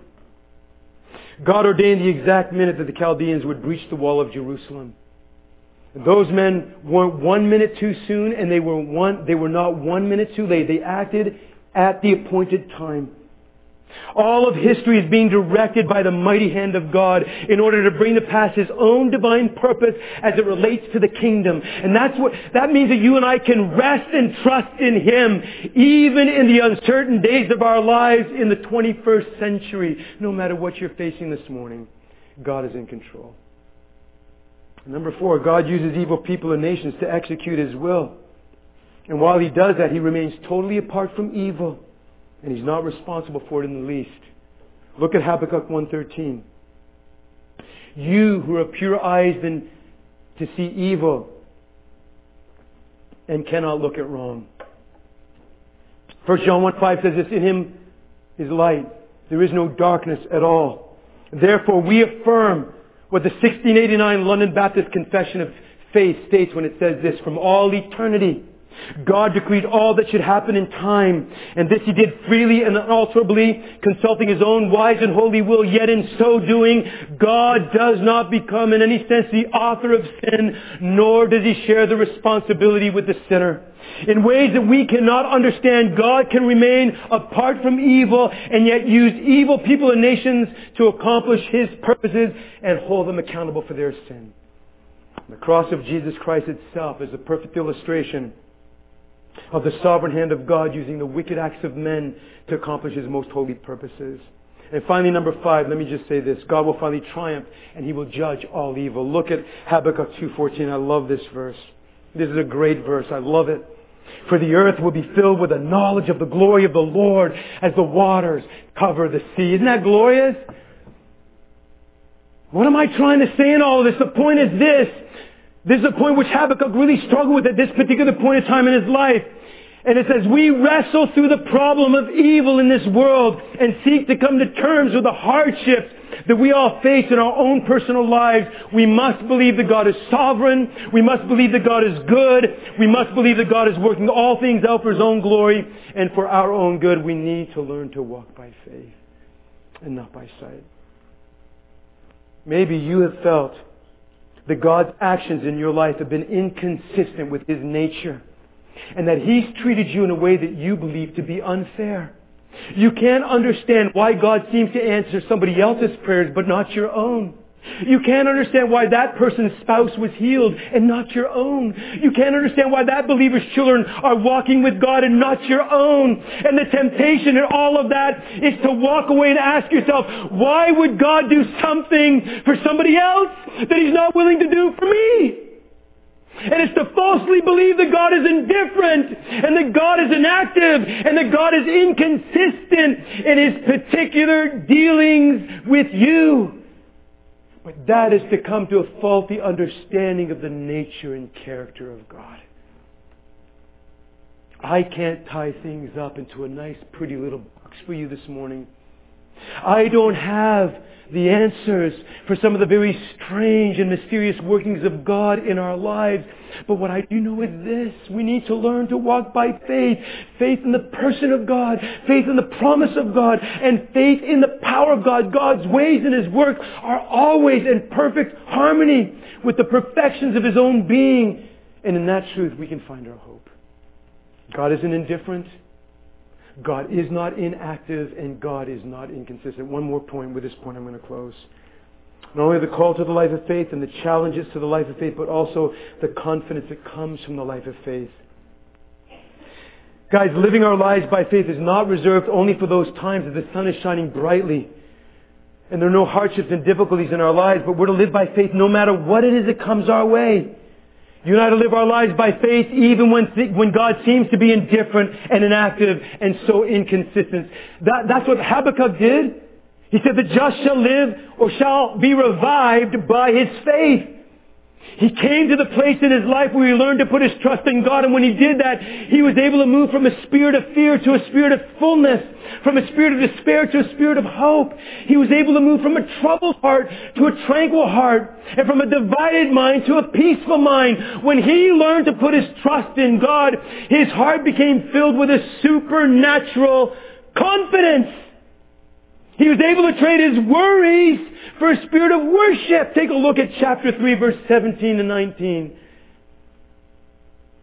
[SPEAKER 1] God ordained the exact minute that the Chaldeans would breach the wall of Jerusalem. Those men weren't one minute too soon, and they were one, they were not one minute too late. They acted at the appointed time. All of history is being directed by the mighty hand of God in order to bring to pass His own divine purpose as it relates to the kingdom. And that's what, that means that you and I can rest and trust in Him even in the uncertain days of our lives in the twenty-first century. No matter what you're facing this morning, God is in control. Number four, God uses evil people and nations to execute His will. And while He does that, He remains totally apart from evil. And He's not responsible for it in the least. Look at Habakkuk one thirteen. You who are pure eyes than to see evil and cannot look at wrong. First John one five says this, in Him is light. There is no darkness at all. Therefore we affirm what the sixteen eighty-nine London Baptist Confession of Faith states when it says this, from all eternity God decreed all that should happen in time, and this He did freely and unalterably, consulting His own wise and holy will, yet in so doing, God does not become in any sense the author of sin, nor does He share the responsibility with the sinner. In ways that we cannot understand, God can remain apart from evil and yet use evil people and nations to accomplish His purposes and hold them accountable for their sin. The cross of Jesus Christ itself is a perfect illustration of the sovereign hand of God using the wicked acts of men to accomplish His most holy purposes. And finally, number five, let me just say this. God will finally triumph and He will judge all evil. Look at Habakkuk two fourteen. I love this verse. This is a great verse. I love it. For the earth will be filled with the knowledge of the glory of the Lord as the waters cover the sea. Isn't that glorious? What am I trying to say in all of this? The point is this. This is a point which Habakkuk really struggled with at this particular point in time in his life. And it says, we wrestle through the problem of evil in this world and seek to come to terms with the hardships that we all face in our own personal lives. We must believe that God is sovereign. We must believe that God is good. We must believe that God is working all things out for His own glory and for our own good. We need to learn to walk by faith and not by sight. Maybe you have felt that God's actions in your life have been inconsistent with His nature, and that He's treated you in a way that you believe to be unfair. You can't understand why God seems to answer somebody else's prayers but not your own. You can't understand why that person's spouse was healed and not your own. You can't understand why that believer's children are walking with God and not your own. And the temptation in all of that is to walk away and ask yourself, why would God do something for somebody else that He's not willing to do for me? And it's to falsely believe that God is indifferent and that God is inactive and that God is inconsistent in His particular dealings with you. But that is to come to a faulty understanding of the nature and character of God. I can't tie things up into a nice, pretty little box for you this morning. I don't have the answers for some of the very strange and mysterious workings of God in our lives. But what I do know is this. We need to learn to walk by faith. Faith in the person of God. Faith in the promise of God. And faith in the power of God. God's ways and His work are always in perfect harmony with the perfections of His own being. And in that truth we can find our hope. God isn't indifferent. God is not inactive, and God is not inconsistent. One more point. With this point I'm going to close. Not only the call to the life of faith and the challenges to the life of faith, but also the confidence that comes from the life of faith. Guys, living our lives by faith is not reserved only for those times that the sun is shining brightly and there are no hardships and difficulties in our lives, but we're to live by faith no matter what it is that comes our way. You and I to live our lives by faith even when when God seems to be indifferent and inactive and so inconsistent. That, that's what Habakkuk did. He said, the just shall live or shall be revived by his faith. He came to the place in his life where he learned to put his trust in God. And when he did that, he was able to move from a spirit of fear to a spirit of fullness, from a spirit of despair to a spirit of hope. He was able to move from a troubled heart to a tranquil heart, and from a divided mind to a peaceful mind. When he learned to put his trust in God, his heart became filled with a supernatural confidence. He was able to trade his worries for a spirit of worship. Take a look at chapter three, verse seventeen and nineteen.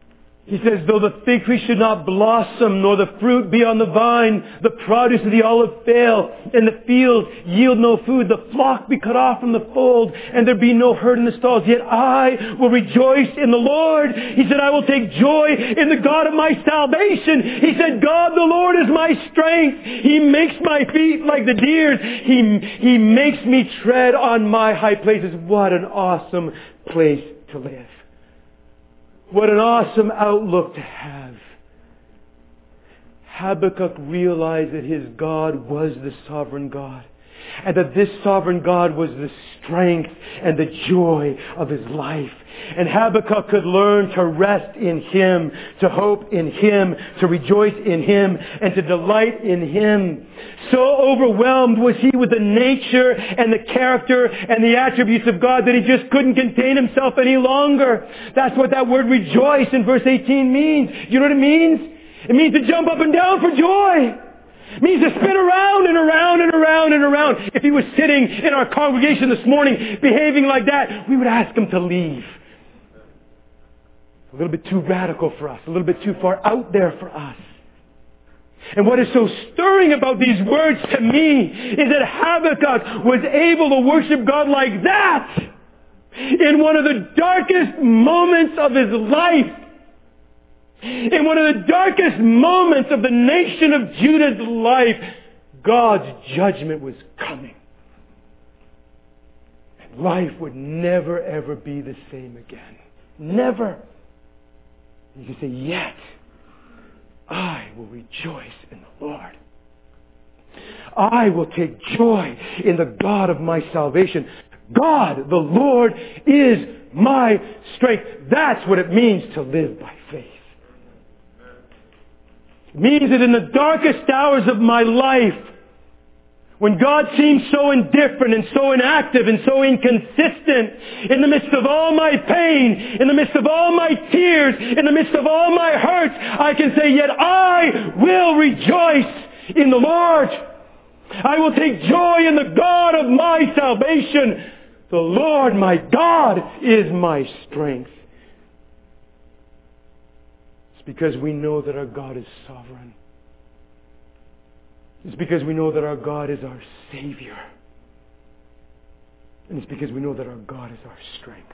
[SPEAKER 1] He says, though the fig tree should not blossom, nor the fruit be on the vine, the produce of the olive fail, and the field yield no food, the flock be cut off from the fold, and there be no herd in the stalls, yet I will rejoice in the Lord. He said, I will take joy in the God of my salvation. He said, God the Lord is my strength. He makes my feet like the deer's. He, he makes me tread on my high places. What an awesome place to live. What an awesome outlook to have. Habakkuk realized that his God was the sovereign God, and that this sovereign God was the strength and the joy of his life. And Habakkuk could learn to rest in Him, to hope in Him, to rejoice in Him, and to delight in Him. So overwhelmed was he with the nature and the character and the attributes of God that he just couldn't contain himself any longer. That's what that word rejoice in verse eighteen means. You know what it means? It means to jump up and down for joy. It means to spin around and around and around and around. If he was sitting in our congregation this morning behaving like that, we would ask him to leave. A little bit too radical for us. A little bit too far out there for us. And what is so stirring about these words to me is that Habakkuk was able to worship God like that in one of the darkest moments of his life. In one of the darkest moments of the nation of Judah's life, God's judgment was coming. And life would never ever be the same again. Never. You can say, yet I will rejoice in the Lord. I will take joy in the God of my salvation. God, the Lord, is my strength. That's what it means to live by faith. It means that in the darkest hours of my life, when God seems so indifferent and so inactive and so inconsistent, in the midst of all my pain, in the midst of all my tears, in the midst of all my hurts, I can say, yet I will rejoice in the Lord. I will take joy in the God of my salvation. The Lord my God is my strength. It's because we know that our God is sovereign. It's because we know that our God is our Savior. And it's because we know that our God is our strength.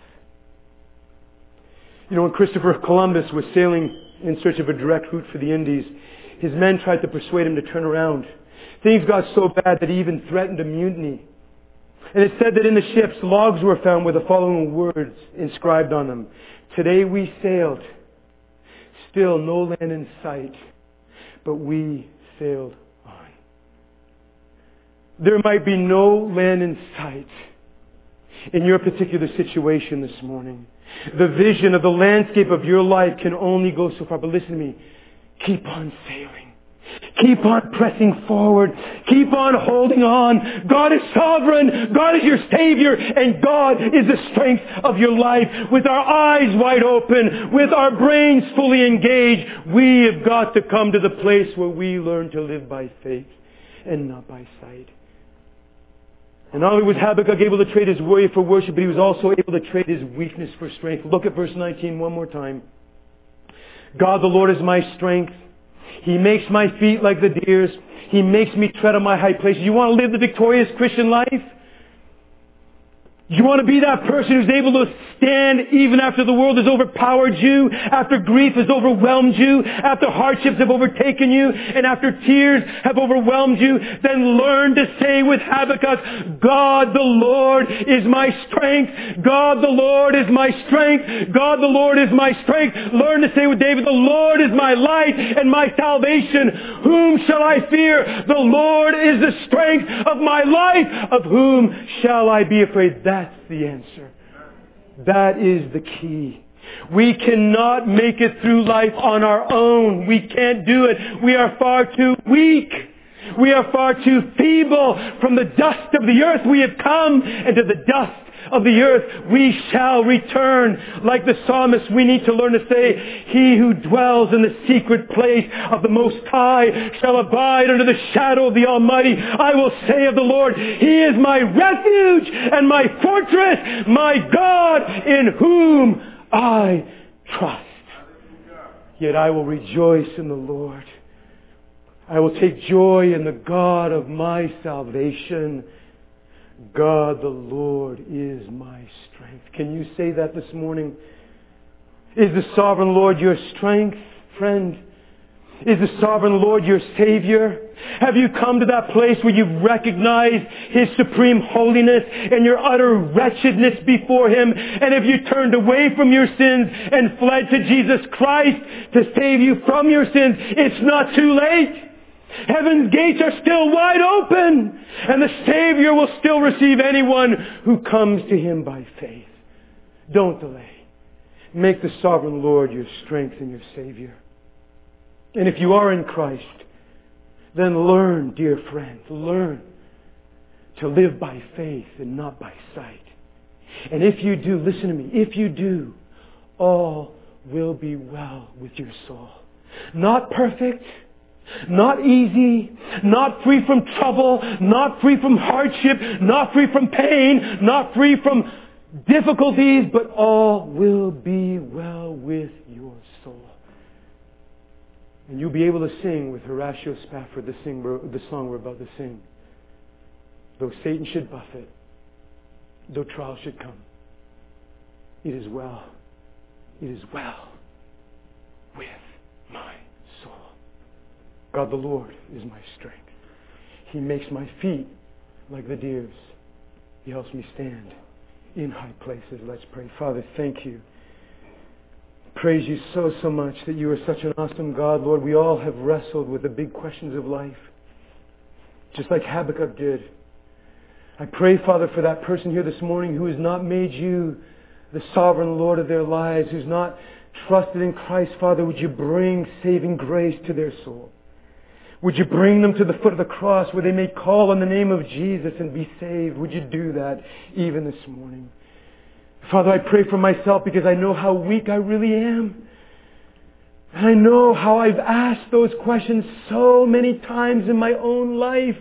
[SPEAKER 1] You know, when Christopher Columbus was sailing in search of a direct route for the Indies, his men tried to persuade him to turn around. Things got so bad that he even threatened a mutiny. And it said that in the ships, logs were found with the following words inscribed on them. Today we sailed, still no land in sight, but we sailed on. There might be no land in sight in your particular situation this morning. The vision of the landscape of your life can only go so far. But listen to me. Keep on sailing. Keep on pressing forward. Keep on holding on. God is sovereign. God is your Savior. And God is the strength of your life. With our eyes wide open, with our brains fully engaged, we have got to come to the place where we learn to live by faith and not by sight. And not only was Habakkuk able to trade his worry for worship, but he was also able to trade his weakness for strength. Look at verse nineteen one more time. God the Lord is my strength. He makes my feet like the deer's. He makes me tread on my high places. You want to live the victorious Christian life? You want to be that person who's able to stand even after the world has overpowered you, after grief has overwhelmed you, after hardships have overtaken you, and after tears have overwhelmed you? Then learn to say with Habakkuk, God the Lord is my strength. God the Lord is my strength. God the Lord is my strength. Learn to say with David, the Lord is my light and my salvation. Whom shall I fear? The Lord is the strength of my life. Of whom shall I be afraid? That's the answer. That is the key. We cannot make it through life on our own. We can't do it. We are far too weak. We are far too feeble. From the dust of the earth we have come, and to the dust of the earth we shall return. Like the psalmist, we need to learn to say, he who dwells in the secret place of the Most High shall abide under the shadow of the Almighty. I will say of the Lord, He is my refuge and my fortress, my God in whom I trust. Yet I will rejoice in the Lord. I will take joy in the God of my salvation. God the Lord is my strength. Can you say that this morning? Is the sovereign Lord your strength, friend? Is the sovereign Lord your Savior? Have you come to that place where you've recognized His supreme holiness and your utter wretchedness before Him? And have you turned away from your sins and fled to Jesus Christ to save you from your sins? It's not too late. Heaven's gates are still wide open, and the Savior will still receive anyone who comes to Him by faith. Don't delay. Make the sovereign Lord your strength and your Savior. And if you are in Christ, then learn, dear friend, learn to live by faith and not by sight. And if you do, listen to me, if you do, all will be well with your soul. Not perfect, not easy, not free from trouble, not free from hardship, not free from pain, not free from difficulties, but all will be well with your soul. And you'll be able to sing with Horatio Spafford the, sing, the song we're about to sing. Though Satan should buffet, though trials should come, it is well, it is well with my soul. God the Lord is my strength. He makes my feet like the deer's. He helps me stand in high places. Let's pray. Father, thank you. Praise you so, so much that you are such an awesome God. Lord, we all have wrestled with the big questions of life, just like Habakkuk did. I pray, Father, for that person here this morning who has not made you the sovereign Lord of their lives, who's not trusted in Christ. Father, would you bring saving grace to their soul? Would you bring them to the foot of the cross where they may call on the name of Jesus and be saved? Would you do that even this morning? Father, I pray for myself because I know how weak I really am. And I know how I've asked those questions so many times in my own life.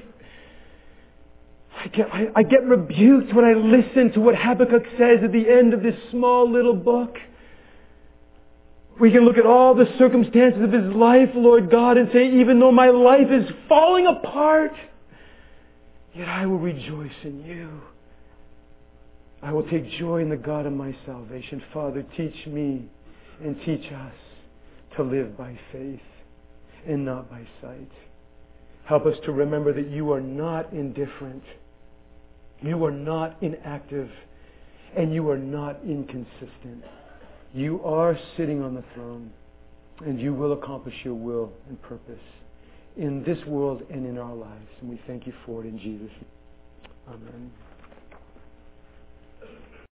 [SPEAKER 1] I get, I, I get rebuked when I listen to what Habakkuk says at the end of this small little book. We can look at all the circumstances of his life, Lord God, and say, even though my life is falling apart, yet I will rejoice in you. I will take joy in the God of my salvation. Father, teach me and teach us to live by faith and not by sight. Help us to remember that you are not indifferent. You are not inactive. And you are not inconsistent. You are sitting on the throne, and you will accomplish your will and purpose in this world and in our lives. And we thank you for it in Jesus' name. Amen.